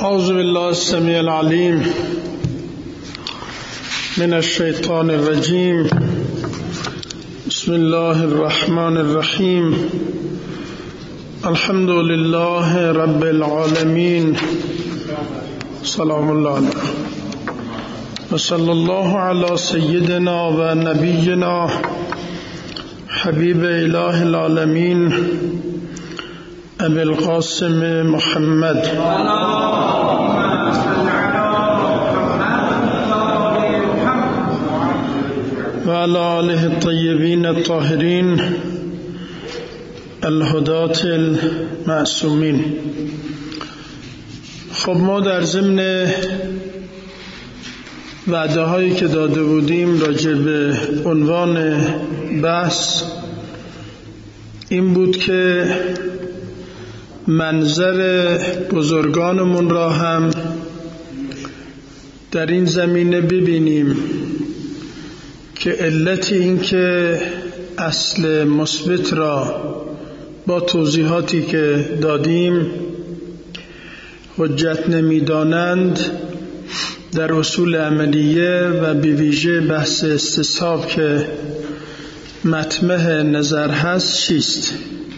اعوذ بالله السمیع العلیم من الشیطان الرجیم. بسم الله الرحمن الرحیم. الحمد لله رب العالمین. سلام الله علیه و صلی الله علی سیدنا و نبینا حبیب اله العالمین ابی القاسم محمد و علی آله الطیبین الطاهرین الهداة المعصومین. خب ما در ضمن وعده هایی که داده بودیم راجع به عنوان بحث این بود که منظر بزرگانمون را هم در این زمینه ببینیم که علت این که اصل مثبت را با توضیحاتی که دادیم حجت نمی‌دانند در اصول عملیه و به ویژه بحث استصحاب که مطمح نظر هست چیست؟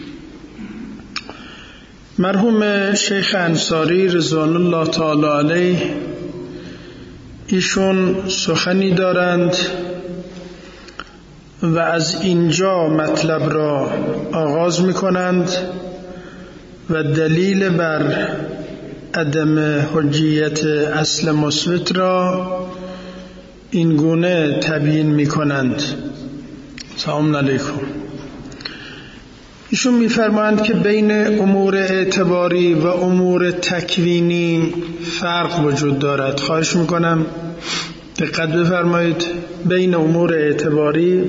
مرحوم شیخ انصاری رضوان الله تعالی علیه ایشون سخنی دارند و از اینجا مطلب را آغاز می کنند و دلیل بر عدم حجیت اصل مثبت را این گونه تبیین می کنند. سلام علیکم. ایشون می‌فرمایند که بین امور اعتباری و امور تکوینی فرق وجود دارد. خواهش میکنم دقت بفرمایید. بین امور اعتباری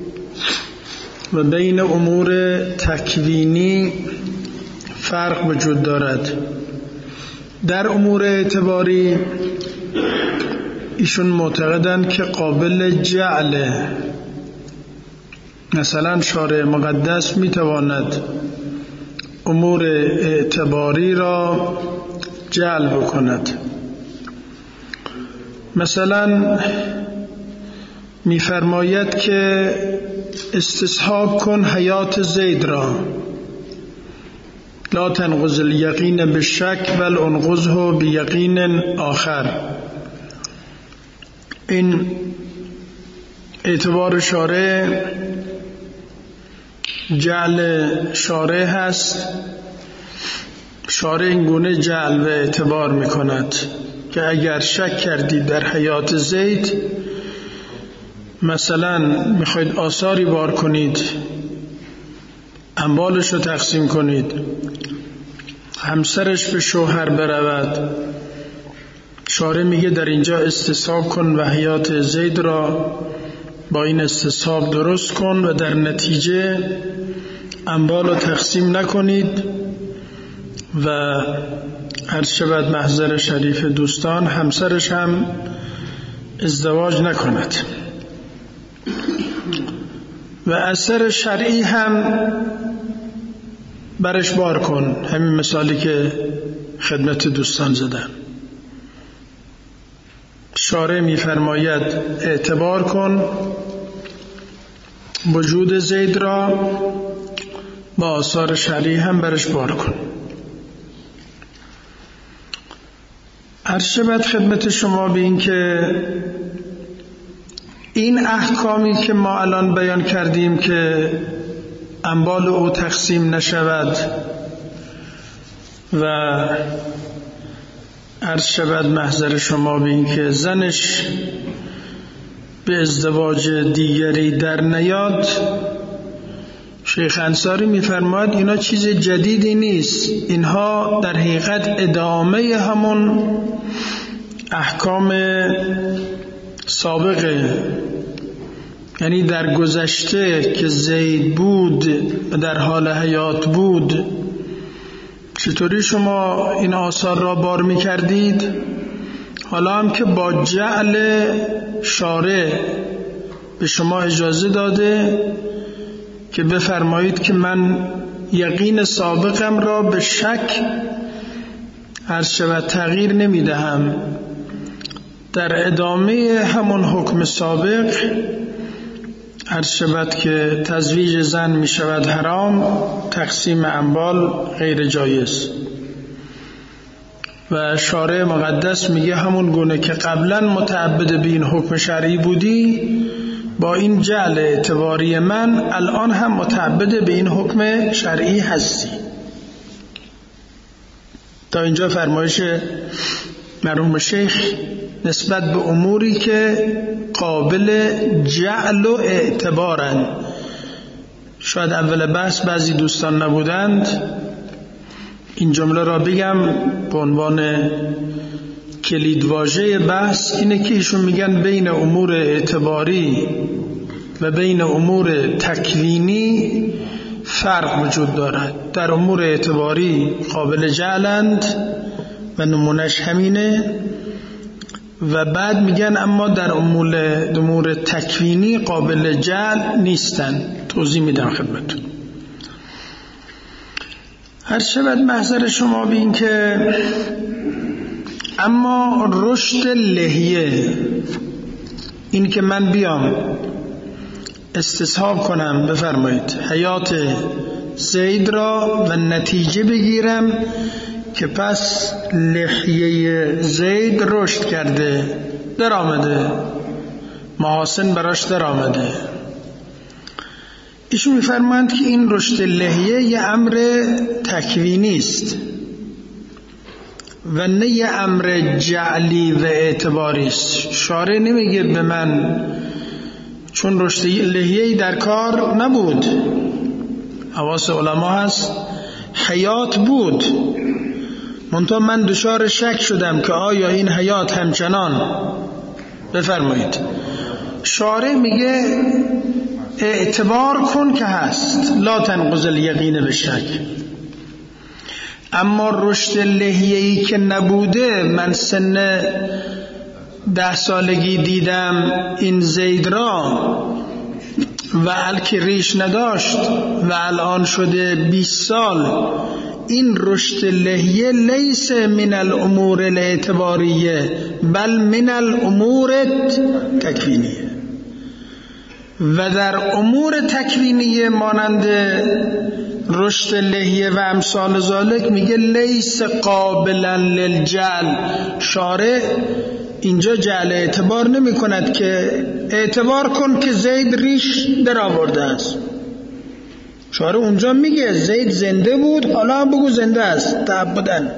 و بین امور تکوینی فرق وجود دارد. در امور اعتباری ایشون معتقدند که قابل جعل، مثلا شارع مقدس میتواند امور اعتباری را جعل بکند. مثلا میفرماید که استصحاب کن حیات زید را، لا تنقض الیقین بالشک بل انقضه بیقین آخر. این اعتبار شارع جعل شارع هست. شارع این گونه جعل و اعتبار می کند که اگر شک کردید در حیات زید، مثلا میخواید آثاری بار کنید، اموالش رو تقسیم کنید، همسرش به شوهر برود، شارع میگه در اینجا استصحاب کن و حیات زید را با این استصحاب درست کن و در نتیجه اموال رو تقسیم نکنید و عرض شود محضر شریف دوستان همسرش هم ازدواج نکند و اثر شرعی هم برش بار کن. همین مثالی که خدمت دوستان زدم. شارع می‌فرماید اعتبار کن وجود زید را، با آثار شرعی هم برش بار کن. عرض شود خدمت شما به این که این احکامی که ما الان بیان کردیم که اموال او تقسیم نشود و عرض شود محضر شما به این که زنش به ازدواج دیگری در نیاد، شیخ انصاری می‌فرماید اینا چیز جدیدی نیست، اینها در حقیقت ادامه همون احکام سابقه. یعنی در گذشته که زید بود و در حال حیات بود، چطوری شما این آثار را بار می کردید؟ حالا هم که با جعل شارع به شما اجازه داده که بفرمایید که من یقین سابقم را به شک عرض شود تغییر نمیدهم. در ادامه همون حکم سابق عرض شود که تزویج زن می شود حرام، تقسیم اموال غیر جایز. و شارع مقدس میگه همون گونه که قبلا متعبد به این حکم شرعی بودی، با این جعل اعتباری من الان هم متعبد به این حکم شرعی هستی. تا اینجا فرمایش مرحوم شیخ نسبت به اموری که قابل جعل و اعتبارند. شاید اول بحث بعضی دوستان نبودند، این جمله را بگم به عنوان کلیدواژه بحث. اینه که ایشون میگن بین امور اعتباری و بین امور تکوینی فرق وجود دارد. در امور اعتباری قابل جعلند و نمونش همینه، و بعد میگن اما در امور تکوینی قابل جعل نیستن. توضیح میدم خدمتتون. هر شود محضر شما بین که اما رشد لحیه، این که من بیام استصحاب کنم بفرمایید حیات زید را و نتیجه بگیرم که پس لحیه زید رشد کرده، در آمده، محاسن براش در آمده. ایشون میفرمایند که این رشد لحیه یه امر تکوینی است و نه یه امر جعلی و اعتباری است. شارع نمیگه به من چون رشد لحیه‌ای در کار نبود، حواس علما هست حیات بود، منتها من دچار شک شدم که آیا این حیات همچنان، بفرمایید. شارع میگه اعتبار کن که هست، لا تنقض الیقین بالشک. اما رشد لحیه‌ای که نبوده، من سن 10 سالگی دیدم این زید را و الکی ریش نداشت و الان شده 20 سال، این رشد لحیه لیس من الامور الاعتباریه بل من الامور تکوینیه. و در امور تکوینیه مانند رشد لحیه و امثال ذالک میگه لیس قابلا للجعل. شارع اینجا جعل اعتبار نمی کند که اعتبار کن که زید ریش در آورده است. شارع اونجا میگه زید زنده بود، حالا بگو زنده است تعبدن.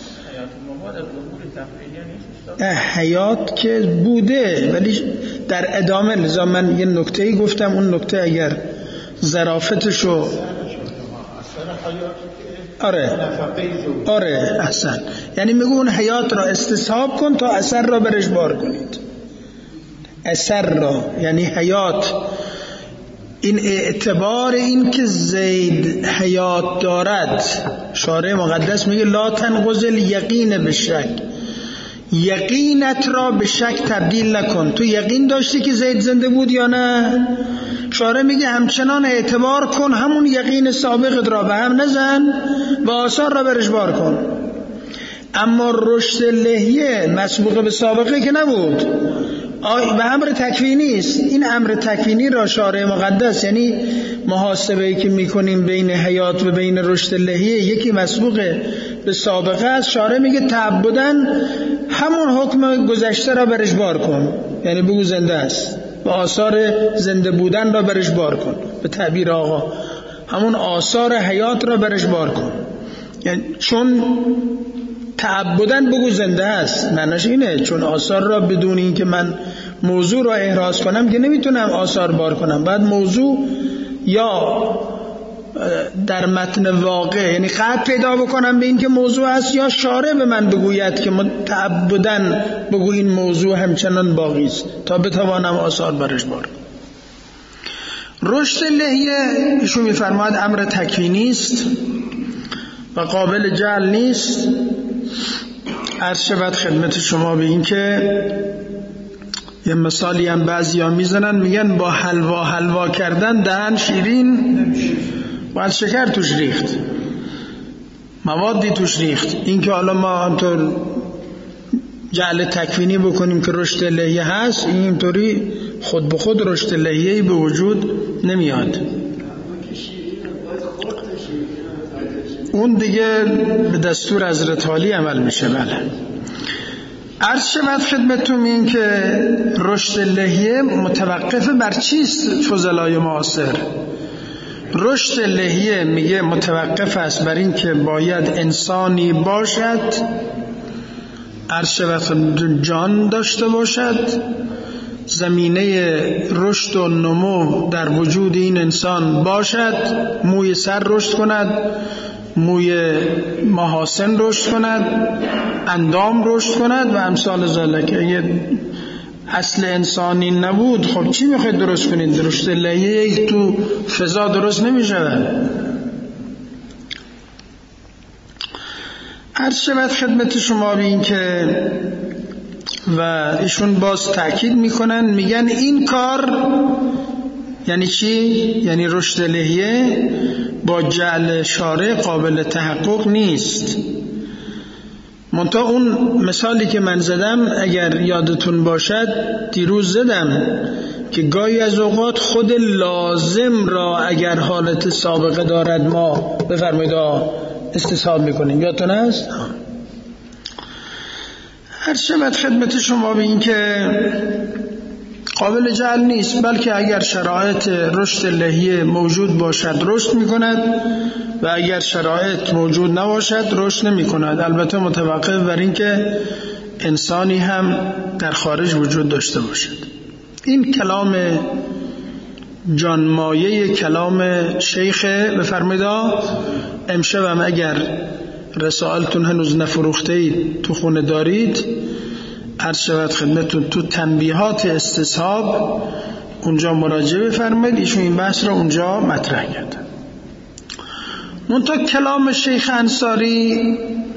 حیات که بوده ولی در ادامه. لذا من یه نکته‌ای گفتم، اون نکته اگر ظرافتشو آره احسن، یعنی میگه اون حیات را استصحاب کن تا اثر را برش بار کنید. اثر را یعنی حیات، این اعتبار این که زید حیات دارد. شارع مقدس میگه لا تنقض الیقین بالشک، یقینت را به شک تبدیل نکن. تو یقین داشتی که زید زنده بود یا نه؟ شارع میگه همچنان اعتبار کن، همون یقین سابقت را به هم نزن و آثار را برش بار کن. اما رشد لحیه مسبوق به سابقه که نبود و امر تکوینی است. این امر تکوینی را شارع مقدس، یعنی محاسبه‌ای که میکنیم بین حیات و بین رشد لحیه، یکی مسبوق به سابقه است. شارع میگه تعبدن همون حکم گذشته را برش بار کن، یعنی بگو زنده است و آثار زنده بودن را برش بار کن. به تعبیر آقا همون آثار حیات را برش بار کن، یعنی چون تعبدن بگو زنده است. معنیش اینه چون آثار را بدون این که من موضوع را احراز کنم که نمیتونم آثار بار کنم، باید موضوع یا در متن واقع یعنی قطع پیدا بکنم به این که موضوع است، یا شارع به من بگوید که تعبدن بگو این موضوع همچنان باقی است تا بتوانم آثار برش بار کنم. رشد لحیه ایشون میفرماید امر تکوینی است و قابل جعل نیست. عرض شود خدمت شما به این که یه مثالی هم بعضی ها میزنن، میگن با حلوا کردن دهن شیرین باید شکر توش ریخت. موادی توش ریخت. این که حالا ما همطور جعل تکوینی بکنیم که رشد لحیه هست، اینطوری خود به خود رشد لحیه‌ای به وجود نمیاد. اون دیگه به دستور حضرت عالی عمل میشه. بله. عرض شود خدمتتون این که رشد لحیه متوقف بر چیست؟ فضلای معاصر رشد لحیه میگه متوقف است بر این که باید انسانی باشد، عرض شود جان داشته باشد، زمینه رشد و نمو در وجود این انسان باشد، موی سر رشد کند، موی محاسن رشد کند، اندام رشد کند و امثال ذالک. اگه اصل انسانی نبود خب چی میخواید درست کنید؟ رشد لحیه تو فضا درست نمیشود. عرض شود خدمت شما به این که و ایشون باز تأکید میکنن، میگن این کار یعنی چی؟ یعنی رشد لحیه با جعل شارع قابل تحقق نیست. منتها اون مثالی که من زدم اگر یادتون باشد دیروز زدم که گاهی از اوقات خود لازم را اگر حالت سابقه دارد ما بفرمایید استصحاب میکنیم. یادتون هست؟ هر شود خدمت شما به این که قابل جعل نیست، بلکه اگر شرایط رشد لحیه موجود باشد رشد میکند و اگر شرایط موجود نباشد رشد نمیکند. البته متوقف بر این که انسانی هم در خارج وجود داشته باشد. این کلام جانمایه کلام شیخ. بفرمایید امشب هم اگر رسائلتون هنوز نفروخته اید تو خونه دارید، عرض شود خدمتتون تو تنبیهات استصحاب اونجا مراجعه بفرمایید. ایشون این بحث رو اونجا مطرح کردن. منتها کلام شیخ انصاری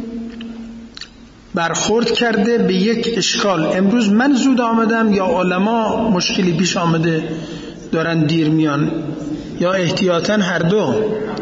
برخورد کرده به یک اشکال. امروز من زود آمدم یا علما مشکلی پیش آمده دارن دیر میان، یا احتیاطاً هر دو؟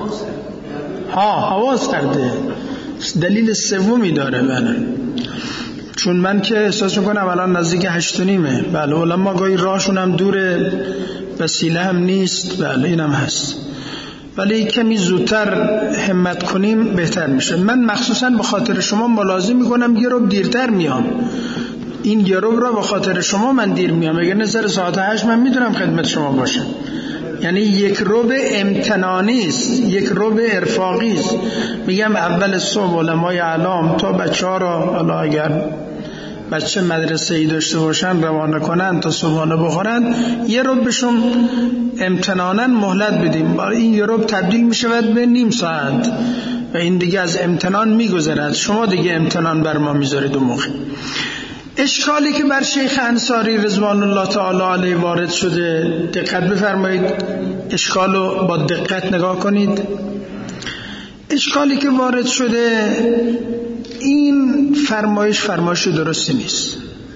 حواس کرده. دلیل سومی داره. بله. چون من که احساس میکنم الان نزدیک 8:30. بله. علما گاهی راهشون هم دوره، وسیله هم نیست. بله اینم هست. ولی کمی زودتر همت کنیم بهتر میشه. من مخصوصا به خاطر شما ملازم میکنم یه رو دیرتر میام. این یه رو به خاطر شما من دیر میام. اگر نظر ساعت 8 من میدونم خدمت شما باشم. یعنی یک ربع امتنانی است، یک ربع ارفاقی است. میگم اول صبح علمای اعلام تا بچه‌ها را، حالا اگر بچه مدرسه ای داشته باشن روانه کنن تا صبحانه بخورن، یه ربعشون امتنانا مهلت بدیم. این یه ربع تبدیل میشود به نیم ساعت و این دیگه از امتنان میگذرد. شما دیگه امتنان بر ما میذارید اون موقع. اشکالی که بر شیخ انصاری رضوان الله تعالی علیه وارد شده، دقت بفرمایید، اشکالو با دقت نگاه کنید. اشکالی که وارد شده این فرمایش درستی نیست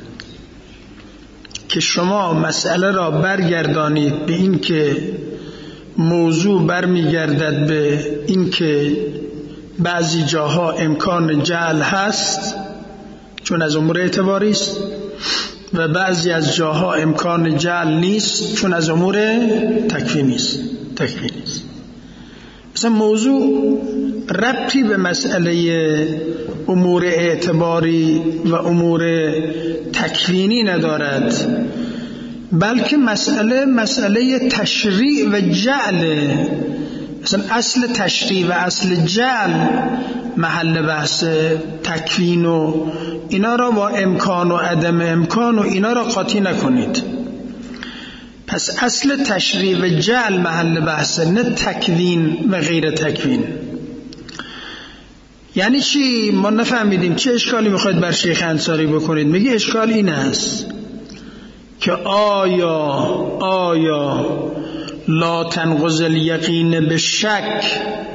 که شما مسئله را برگردانید به این که موضوع برمیگردد به این که بعضی جاها امکان جعل هست چون از امور اعتباری است و بعضی از جاها امکان جعل نیست چون از امور تکوینی است. مثلا موضوع ربطی به مسئله امور اعتباری و امور تکوینی ندارد، بلکه مسئله تشریع و جعل. مثلا اصل تشریع و اصل جعل محل بحث تکوین و اینا را با امکان و عدم امکان و اینا را قاطی نکنید. پس اصل تشریع و جعل محل بحث، نه تکوین و غیر تکوین. یعنی چی؟ ما نفهمیدیم چه اشکالی میخواید بر شیخ انصاری بکنید. میگه اشکال این است که آیا لا تنقض الیقین به شک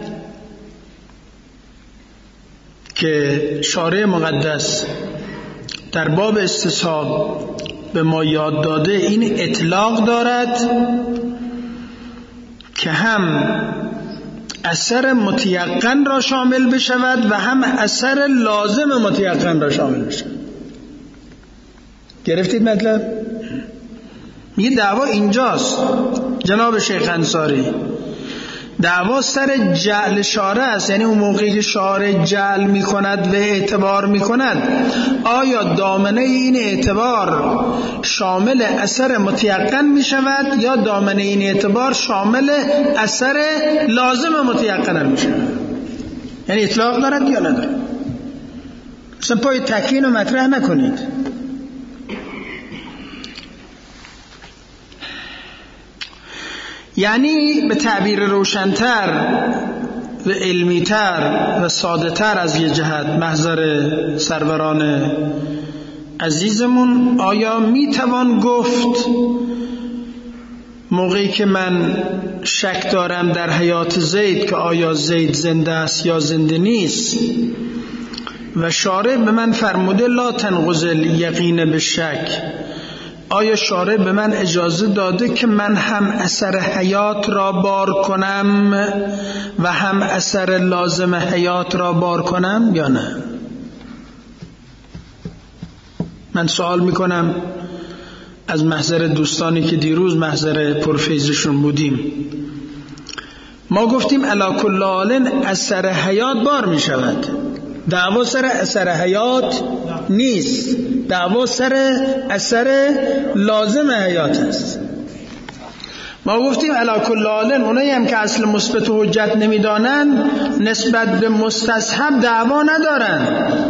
که شارع مقدس در باب استصحاب به ما یاد داده این اطلاق دارد که هم اثر متیقن را شامل بشود و هم اثر لازم متیقن را شامل بشود. گرفتید مطلب؟ میگه دعوا اینجاست جناب شیخ انصاری. دعوا سر جعل شارع است، یعنی اون موقعی که شارع جعل می کند و اعتبار می کند، آیا دامنه این اعتبار شامل اثر متیقن می شود یا دامنه این اعتبار شامل اثر لازم متیقن می شود؟ یعنی اطلاق دارد یا ندارد؟ اصلا پای تکوین رو مطرح نکنید. یعنی به تعبیر روشن‌تر و علمی‌تر و ساده‌تر از یه جهت، محضر سروران عزیزمون، آیا میتوان گفت موقعی که من شک دارم در حیات زید که آیا زید زنده است یا زنده نیست و شارع به من فرموده لا تنقض الیقین بالشک، آیا شارع به من اجازه داده که من هم اثر حیات را بار کنم و هم اثر لازم حیات را بار کنم یا نه؟ من سوال میکنم از محضر دوستانی که دیروز محضر پرفیضشون بودیم. ما گفتیم علی کل حال اثر حیات بار میشود. دعوا سر اثر حیات نیست، دعوا سر اثر لازم حیات است. ما گفتیم علی کل حال اونایی هم که اصل مثبت و حجت نمیدانن نسبت به مستصحب دعوا ندارن.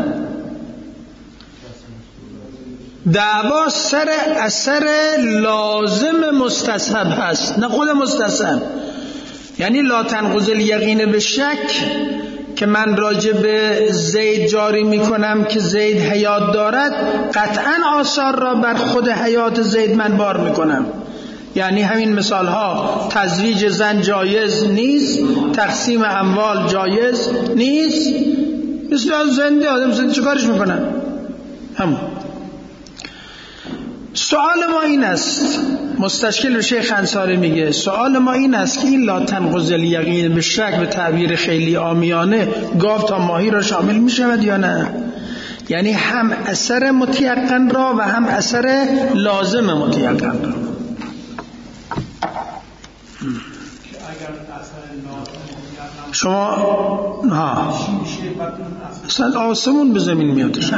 دعوا سر اثر لازم مستصحب هست، نه خود مستصحب. یعنی لا تنقض الیقین بالشک که من راجع به زید جاری میکنم که زید حیات دارد، قطعا آثار را بر خود حیات زید من بار میکنم. یعنی همین مثال ها، تزویج زن جایز نیست، تقسیم اموال جایز نیست، مثل زنده آدم زنده چه کارش میکنن؟ همون. سوال ما این است، مستشکل شیخ انصاری میگه سوال ما این است که این لا تنقض الیقین بالشک به تعبیر خیلی عامیانه گاو تا ماهی را شامل میشود یا نه؟ یعنی هم اثر متیقن را و هم اثر لازم متیقن را. شما اصلا آسمون به زمین میادش.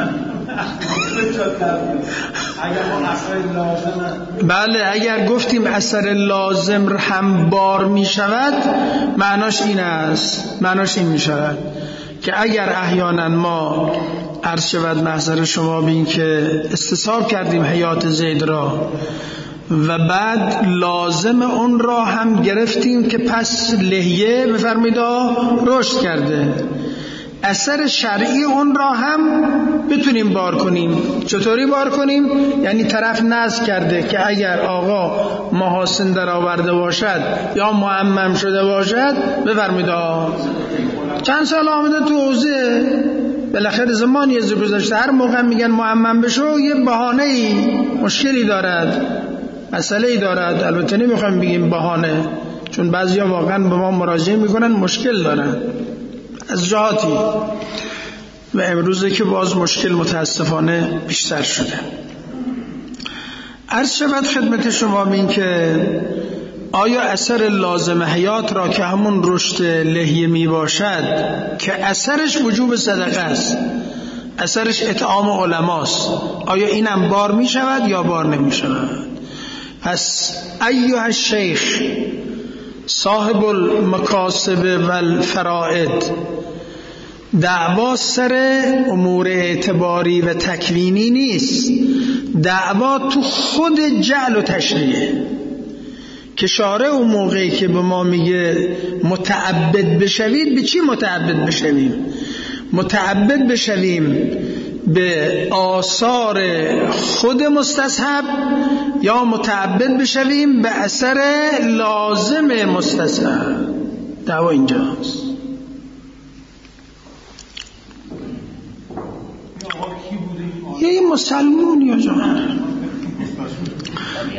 بله، اگر گفتیم اثر لازم هم بار می شود معناش این است، معناش این می شود که اگر احیانا ما عرض شود محضر شما بین که استصحاب کردیم حیات زید را و بعد لازم اون را هم گرفتیم که پس لحیه بفرمایید رشد کرده، اثر شرعی اون را هم بتونیم بار کنیم. چطوری بار کنیم؟ یعنی طرف نذر کرده که اگر آقا محاسن در آورده باشد یا معمم شده باشد بفرمایید چند سال آمده تو حوزه، بالاخره زمانی از گذشته، هر موقع میگن معمم بشو یه بهانه‌ای مشکلی دارد، مسئله‌ای دارد. البته نمیخوام بگیم بهانه، چون بعضیا واقعا به ما مراجعه میکنن مشکل دارن از جهاتی و امروزه که باز مشکل متاسفانه بیشتر شده. عرض شود خدمت شما این که آیا اثر لازم حیات را که همون رشد لحیه می باشد که اثرش وجوب صدقه است، اثرش اطعام علماست، آیا اینم بار می شود یا بار نمی شود؟ پس ایها الشیخ صاحب المکاسب و الفرائد، دعوا سر امور اعتباری و تکوینی نیست، دعوا تو خود جعل و تشریعه که شارع اون موقعی که به ما میگه متعبد بشوید، به چی متعبد بشویم؟ متعبد بشویم به آثار خود مستصحب یا متعبد بشویم به اثر لازم مستصحب؟ دعوا اینجاست. یه مسلمون یا جان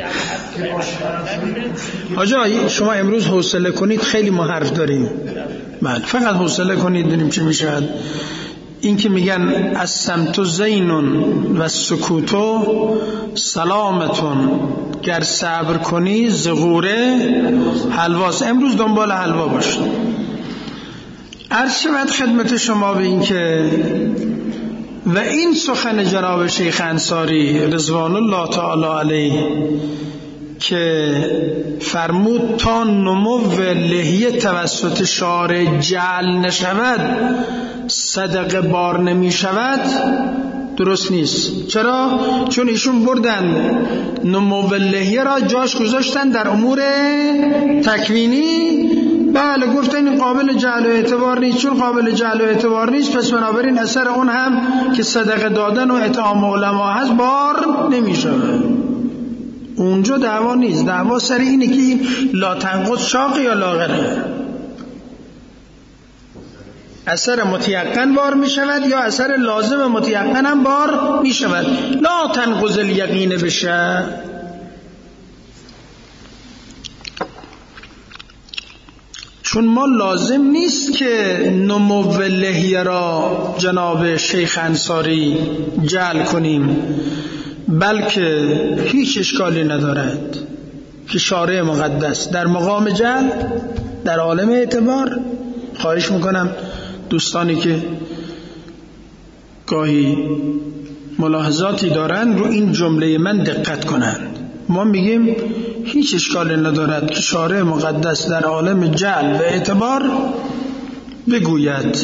آجا شما امروز حوصله کنید، خیلی ما حرف داریم. بله فقط حوصله کنید ببینیم چه میشود. این که میگن الصمت زین و سکوتو سلامتون، گر صبر کنی زغوره حلواست. امروز دنبال حلوا باشید. عرض شود خدمت شما به این که و این سخن جناب شیخ انصاری رضوان الله تعالی علیه که فرمود تا نمو لحیه توسط شارع جعل نشود صدقه بار نمی شود، درست نیست. چرا؟ چون ایشون بردن نمو لحیه را جاش گذاشتن در امور تکوینی. بله گفتن این قابل جعل و اعتبار نیست. چون قابل جعل و اعتبار نیست پس بنابراین اثر اون هم که صدقه دادن و اطعام علما هست بار نمی شود. اونجا دعوا نیست. دعوا سر اینه که لا تنقض شاق یا لاغره، اثر متیقن بار می شود یا اثر لازم متیقن هم بار می شود. لا تنقض الیقین بشه. چون ما لازم نیست که نمو لحیه را جناب شیخ انصاری جعل کنیم، بلکه هیچ اشکالی ندارد که شارع مقدس در مقام جعل در عالم اعتبار. خواهش میکنم دوستانی که گاهی ملاحظاتی دارن رو این جمله من دقت کنند. ما میگیم هیچ اشکالی ندارد که شارع مقدس در عالم جعل و اعتبار بگوید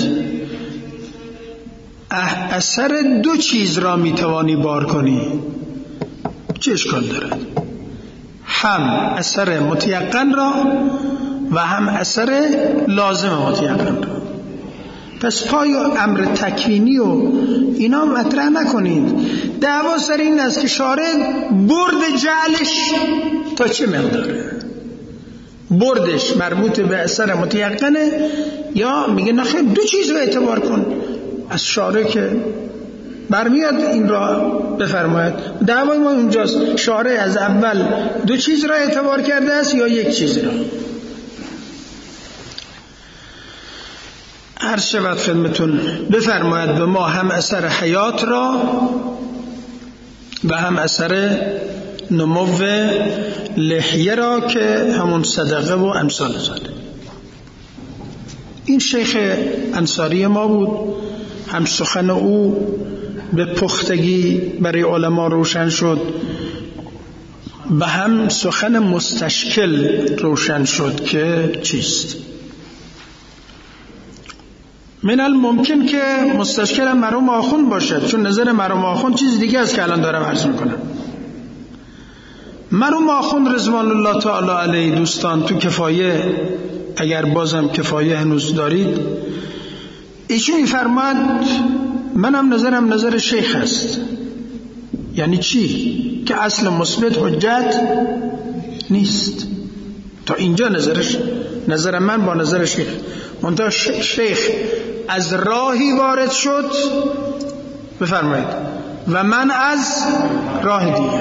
اثر دو چیز را میتوانی بار کنی. چه اشکال دارد؟ هم اثر متیقن را و هم اثر لازم متیقن را. پس پای امر تکوینی و اینا مطرح نکنید. دعوا سر این است که شارع برد جعلش تا چه مقداره، بردش مربوط به اثر متیقنه یا میگه نخیر دو چیز رو اعتبار کن. از شارع که برمیاد این را بفرماید. دعوای ما اونجاست شارع از اول دو چیز را اعتبار کرده است یا یک چیز را. عرض شود خدمتون بفرماید به ما هم اثر حیات را و هم اثر نمو لحیه را که همون صدقه و امثال زاده. این شیخ انصاری ما بود. هم سخن او به پختگی برای علما روشن شد و هم سخن مستشکل روشن شد که چیست. من الممکن که مستشکل مرحوم آخوند باشد، چون نظر مرحوم آخوند چیز دیگه است که الان دارم عرض میکنم. مرحوم آخوند رضوان الله تعالی علیه دوستان تو کفایه، اگر بازم کفایه هنوز دارید، ایشون میفرماد منم نظرم نظر شیخ است. یعنی چی؟ که اصل مثبت حجت نیست. تا اینجا نظر من با نظر شیخ. منتها شیخ از راهی وارد شد بفرمایید و من از راه دیگری.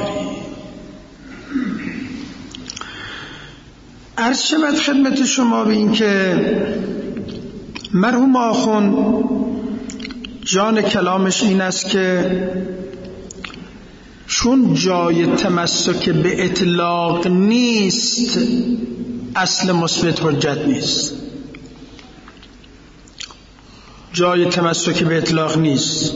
عرض شود خدمت شما به این که مرحوم آخوند جان کلامش این است که چون جای تمسک به اطلاق نیست اصل مثبت حجت نیست. جای تمسک به اطلاق نیست.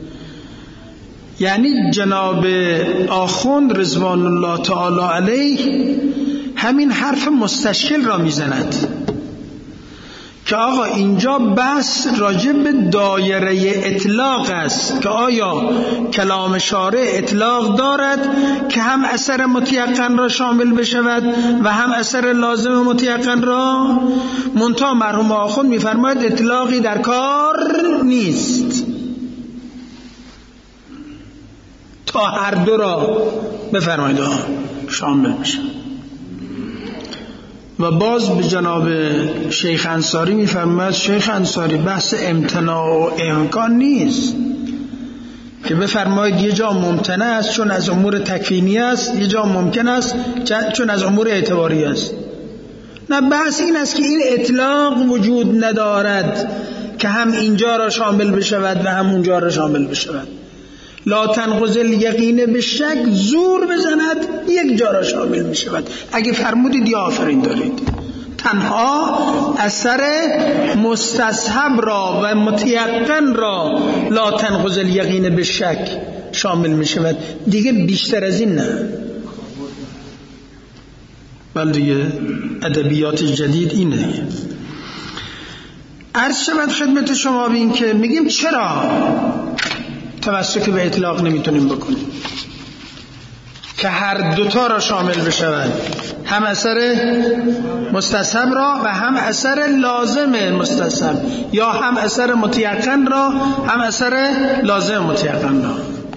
یعنی جناب آخوند رضوان الله تعالی علیه همین حرف مستشکل را میزند که آقا اینجا بحث راجع به دایره اطلاق است که آیا کلام شارع اطلاق دارد که هم اثر متیقن را شامل بشود و هم اثر لازم متیقن را. منتها مرحوم آخوند میفرماید اطلاقی در کار نیست تا هر دو را بفرمایید شامل بشه. و باز به جناب شیخ انصاری میفرماید شیخ انصاری بحث امتناع و امکان نیست که بفرمایید یه جا ممتنع است چون از امور تکوینی است، یه جا ممکن است چون از امور اعتباری است. نه، بحث این است که این اطلاق وجود ندارد که هم اینجا را شامل بشود و هم اونجا را شامل بشود. لا تنقض الیقین به شک، زور بزند یک جا را شامل بشود. اگه فرمودید یا آفرین دارید. تنها اثر مستصحب را و متیقن را لا تنقض الیقین به شک شامل میشود، دیگه بیشتر از این نه. بل دیگه ادبیات جدید اینه. عرض شود خدمت شما بین که میگیم چرا تمسک به اطلاق نمیتونیم بکنیم که هر دوتا را شامل بشود، هم اثر مستصحب را و هم اثر لازم مستصحب، یا هم اثر متیقن را هم اثر لازم متیقن را.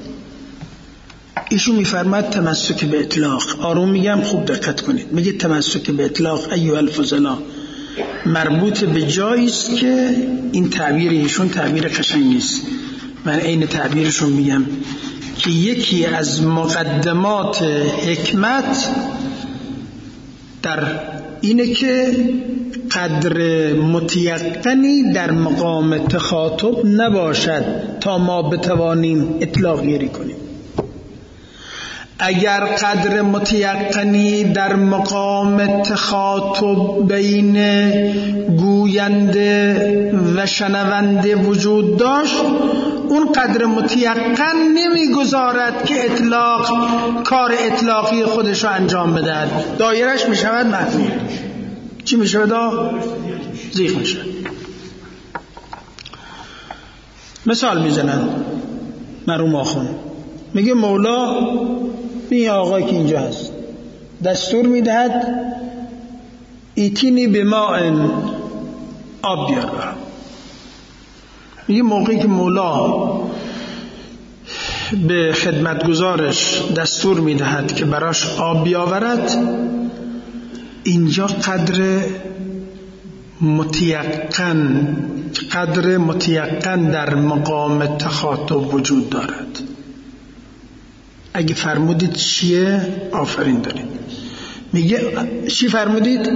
ایشون میفرماد تمسک به اطلاق، آروم میگم خوب دقت کنید، میگه تمسک به اطلاق ایها الفضلا مربوط به جایی است که این تعبیر ایشون تعبیر قشنگی نیست، من عین تعبیرشون میگم که یکی از مقدمات حکمت در اینه که قدر متیقنی در مقام تخاطب نباشد تا ما بتوانیم اطلاق گیری کنیم. اگر قدر متیقنی در مقام تخاطب بین گوینده و شنونده وجود داشت، اون قدر متیقن نمیگذارد که اطلاق کار اطلاقی خودش رو انجام بدهد، دایرش میشود محدود. چی میشود؟ زیغ میشه. مثال میزنن مرحوم آخوند، میگه مولا این آقایی که اینجا هست دستور میدهد ایتینی به ماء آب بیار. میگه موقعی که مولا به خدمتگزارش دستور میدهد که براش آب بیاورد، اینجا قدر متیقن در مقام تخاطب وجود دارد. اگه فرمودید چیه؟ آفرین دارید. میگه چی فرمودید؟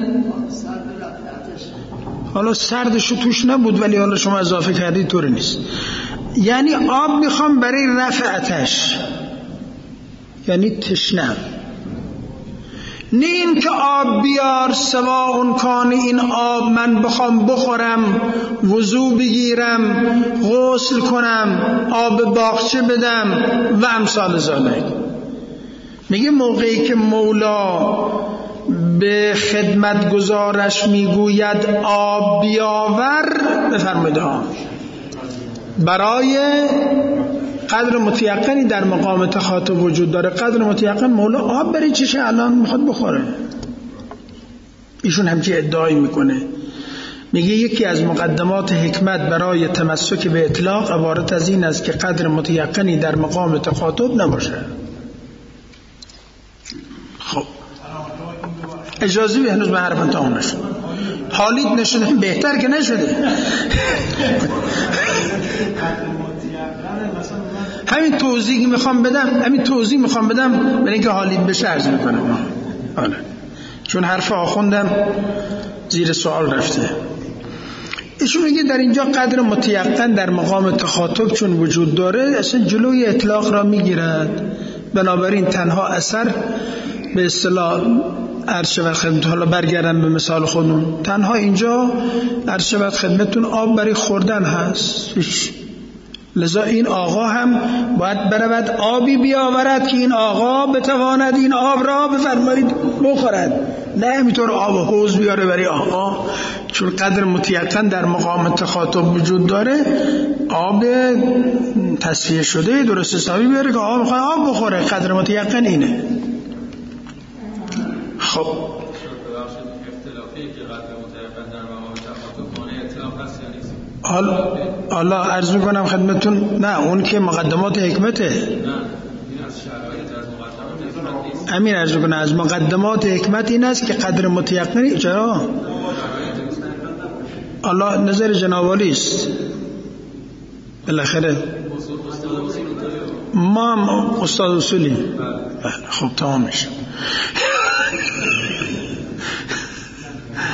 حالا سردشو توش نبود ولی حالا شما اضافه کردید طوری نیست. یعنی آب میخوام برای رفع آتش، یعنی تشنم، نه این که آب بیار سواء کان، این آب من بخوام بخورم، وضو بگیرم، غسل کنم، آب باغچه بدم و امثال ذالک. میگه موقعی که مولا به خدمتگزارش میگوید آب بیاور، بفرمایید برای قدر متیقنی در مقام تخاطب وجود داره. قدر متیقن مولا آب برای چشه الان میخواد بخوره. ایشون همچی ادعایی میکنه. میگه یکی از مقدمات حکمت برای تمسک به اطلاق عبارت از این است که قدر متیقنی در مقام تخاطب نباشه. خب اجازه به هنوز به حرفم تمام نشد. حالیت نشده بهتر که نشده. همین توضیح میخوام بدم برای اینکه حالیت بشه عرض میکنم. حالا چون حرف آخوندم زیر سوال رفته. ایشون میگه در اینجا قدر متیقن در مقام تخاطب چون وجود داره، اصلا جلوی اطلاق را میگیرد. بنابراین تنها اثر به اصطلاح عرض شود خدمتتون، حالا برگردم به مثال خودمون، تنها اینجا عرض شود خدمتتون آب برای خوردن هست. لذا این آقا هم باید برود آبی بیاورد که این آقا بتواند این آب را بفرمایید بخورد، نه همینطور آب حوض بیاره برای آقا. چون قدر متیقن در مقام تخاطب وجود داره، آب تصفیه شده درست حسابی بیاره که آقا میخواد آب بخوره. قدر متیقن اینه. خب حالا عرض میکنم خدمتون، نه اون که مقدمات حکمته، امین عرض میکنم از مقدمات حکمت این است که قدر متیقنی. چرا؟ الله نظر جنابالی است. بالاخره ما استاد اصولیم. خب تمام میشه.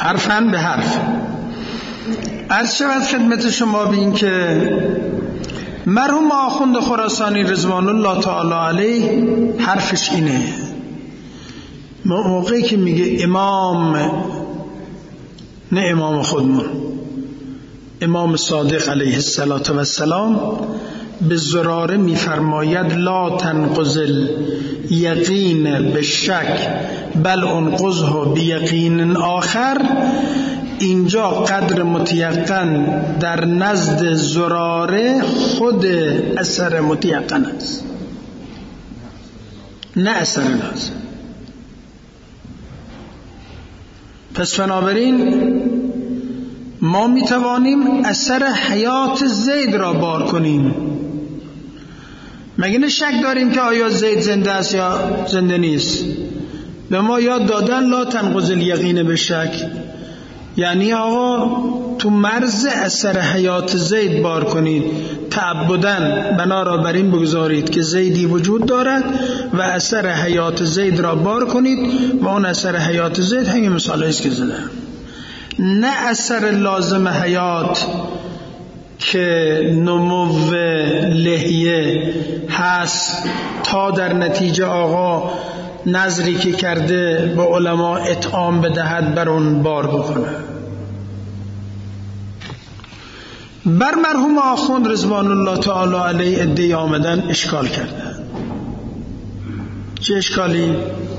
حرفاً به حرف. عرض شود خدمت شما به این که مرحوم آخوند خراسانی رضوان الله تعالی علیه حرفش اینه، موقعی که میگه امام، نه امام خودمون، امام صادق علیه السلام به زراره میفرماید لا تنقض یقین به شک بل انقضه بیقین آخر. اینجا قدر متیقن در نزد زراره خود اثر متیقن است، نه اثر لازم. پس بنابراین ما میتوانیم اثر حیات زید را بار کنیم. مگه نه شک داریم که آیا زید زنده است یا زنده نیست؟ به ما یاد دادن لا تنقض الیقین به شک، یعنی آقا تو مرز اثر حیات زید بار کنید، تعبداً بنا را بر این بگذارید که زیدی وجود دارد و اثر حیات زید را بار کنید و اون اثر حیات زید همین مثالی است که زدم، نه اثر لازم حیات که نمو لحیه هست تا در نتیجه آقا نظری که کرده به علما اطعام بدهد بر اون بار بکنه. بر مرحوم آخوند رضوان الله تعالی علیه ادعی آمدن اشکال کردن. چه اشکالی؟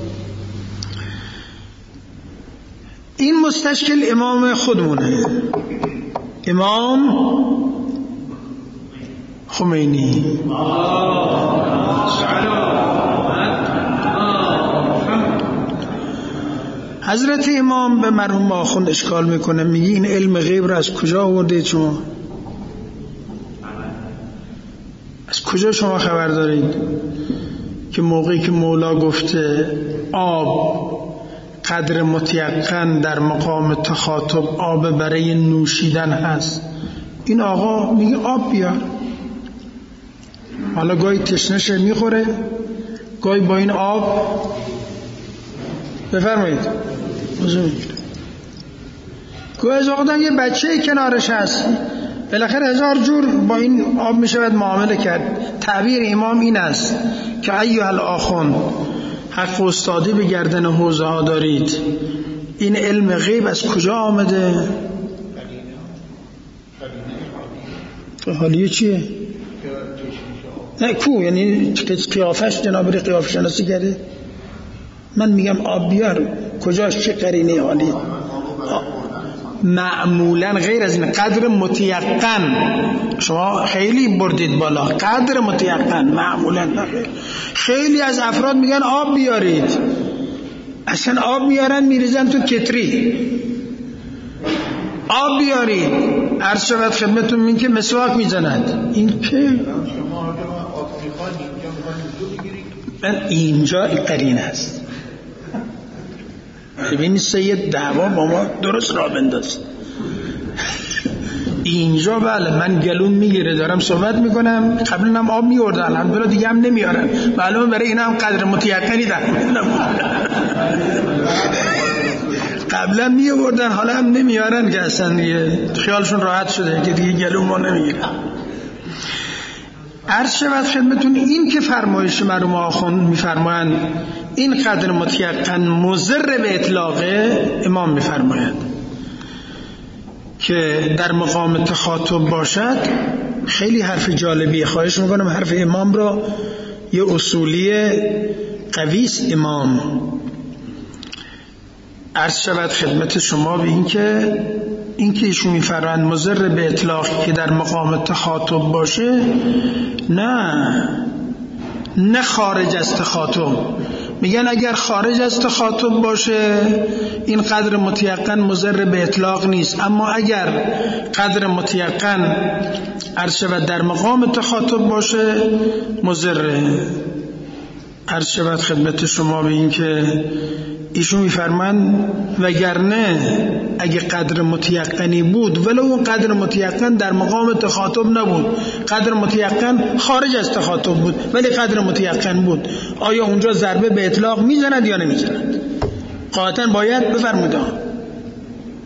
این مستشکل امام خودمونه، امام خمینی. حضرت امام به مرحوم آخوند اشکال میکنه، میگه این علم غیب را از کجا آورده شما؟ از کجا شما خبر دارید که موقعی که مولا گفته آب قدر متیقن در مقام تخاطب آب برای نوشیدن هست، این آقا میگه آب بیار. حالا گاهی تشنشه میخوره، گاهی با این آب بفرمایید گاهی از آقا یه بچه کنارش هست، بالاخره هزار جور با این آب میشود معامله کرد. تعبیر امام این است که ایها الاخوند حق استادی به گردن حوزه ها دارید، این علم غیب از کجا آمده؟ حالیه چیه؟ نه کو، یعنی قیافش جناب ری قیافه شناسی کرده. من میگم آب بیار، کجاش چه قرینه حالی؟ معمولا غیر از این قدر متیقن شما خیلی بردید بالا، قدر متیقن معمولا خیلی از افراد میگن آب بیارید، اصلا آب میارن میریزن تو کتری، آب بیارید. عرض شود خدمتون این که مسواک میزنند، این که اینجا قرینه است. ببینید سید دعوا با ما درست را بنداز. اینجا بله من گلون میگیره دارم صحبت میکنم، قبلا هم آب میوردن الحمدلله دیگه هم نمیارن، معلومه برای این هم قدر متیقنی در قبلا میوردن حالا هم نمیارن که اصلا خیالشون راحت شده که دیگه گلون ما نمیگیره. عرض شود خدمتون این که فرمایش مرحوم آخوند میفرمایند این قدر متیقن مضر به اطلاقه، امام میفرماید که در مقام تخاطب باشد. خیلی حرف جالبیه، خواهش میکنم حرف امام را، یه اصولی قویس امام. عرض شود خدمت شما به این که ایشون میفرمایند مضر به اطلاق که در مقام تخاطب باشه، نه خارج از تخاطب. میگن اگر خارج از تخاطب باشه این قدر متیقن مضر به اطلاق نیست، اما اگر قدر متیقن عرض شود در مقام تخاطب باشه مضره. عرض شود خدمت شما به این که ایشون میفرمایند وگرنه اگه قدر متیقنی بود ولو اون قدر متیقن در مقام تخاطب نبود، قدر متیقن خارج از تخاطب بود ولی قدر متیقن بود، آیا اونجا ضربه به اطلاق میزند یا نمیزند؟ قاطعا باید بفرمودن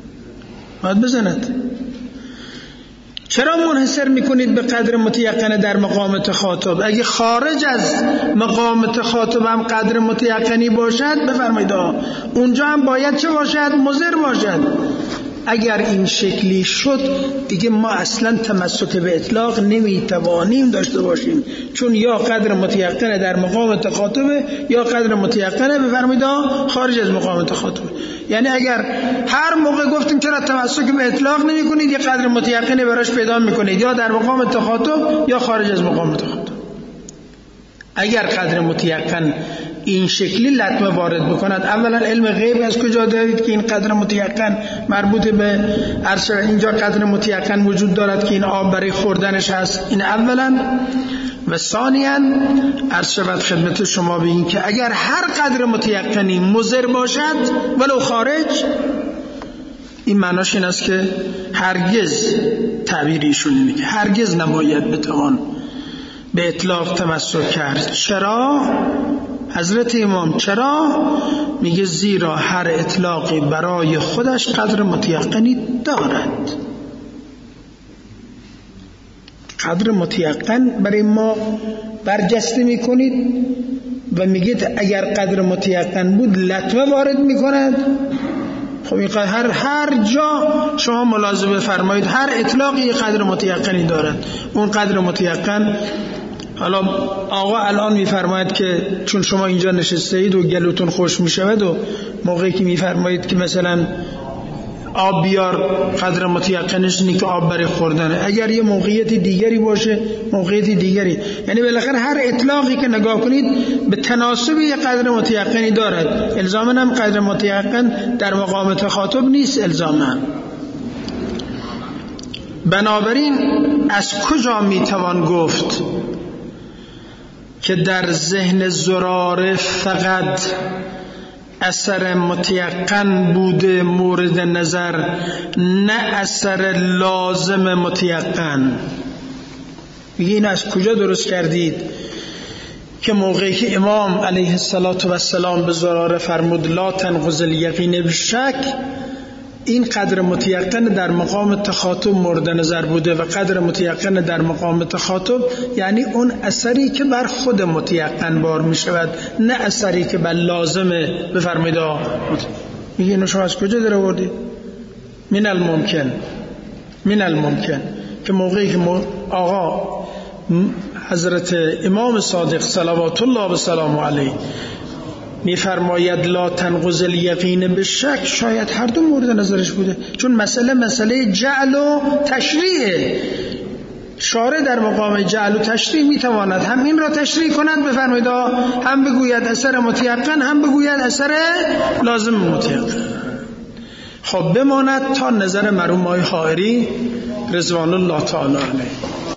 باید بزند. چرا منحصر میکنید به قدر متیقن در مقام تخاطب؟ اگه خارج از مقام تخاطب هم قدر متیقنی باشد بفرمایید اونجا هم باید چه باشد؟ مضر باشد. اگر این شکلی شد دیگه ما اصلا تمسک به اطلاق نمیتوانیم داشته باشیم، چون یا قدر متیقنه در مقام تخاطبه یا قدر متیقنه بفرمایید خارج از مقام تخاطبه. یعنی اگر هر موقع گفتیم چرا تمسک به اطلاق نمی کنید، یه قدر متیقنه براش پیدا میکنید، یا در مقام تخاطب یا خارج از مقام تخاطب. اگر قدر متیقن این شکلی لطمه وارد بکند، اولا علم غیب از کجا دارید که این قدر متیقن مربوط به عرش اینجا قدر متیقن وجود دارد که این آب برای خوردنش هست؟ این اولا. و ثانیاً عرض شود خدمت شما به این که اگر هر قدر متیقنی مضر باشد ولو خارج، این معناش این است که هرگز تعبیریشون میگه هرگز نباید بتوان به اطلاق تمسک کرد. چرا؟ حضرت امام چرا؟ میگه زیرا هر اطلاقی برای خودش قدر متیقنی دارد. قدر متیقن برای ما برجسته میکنید و میگید اگر قدر متیقن بود لطمه وارد میکند. خب این هر جا شما ملاحظه فرمایید هر اطلاقی قدر متیقنی دارد. اون قدر متیقن، حالا آقا الان میفرماید که چون شما اینجا نشسته اید و گلوتون خوش میشود و موقعی که میفرمایید که مثلا آب بیار، قدر متیقنش اینه که آب برای خوردنه. اگر یه موقعیت دیگری باشه موقعیت دیگری، یعنی بالاخره هر اطلاقی که نگاه کنید به تناسب یه قدر متیقنی دارد. الزاماً هم قدر متیقن در مقام تخاطب نیست الزاماً. بنابراین از کجا میتوان گفت که در ذهن زراره فقط اثر متیقن بوده مورد نظر، نه اثر لازم متیقن؟ میگه این از کجا درست کردید که موقعی که امام علیه السلام به زراره فرمود لا تنقض الیقین بالشک، این قدر متیقن در مقام تخاطب مورد نظر بوده و قدر متیقن در مقام تخاطب یعنی اون اثری که بر خود متیقن بار می شود، نه اثری که بر لازمه. بفرمایید میگه اینو شما از کجا در آوردید؟ من الممکن که موقعی که آقا حضرت امام صادق صلوات الله و سلام علیه میفرماید لا تنقض الیقین بالشک، شاید هر دو مورد نظرش بوده، چون مسئله جعل و تشریعه. شارع در مقام جعل و تشریع میتواند هم این را تشریع کند، بفرمایید هم بگوید اثر متیقن، هم بگوید اثر لازم متیقن. خب بماند تا نظر مرحوم آقای حائری رضوان الله تعالی علیه.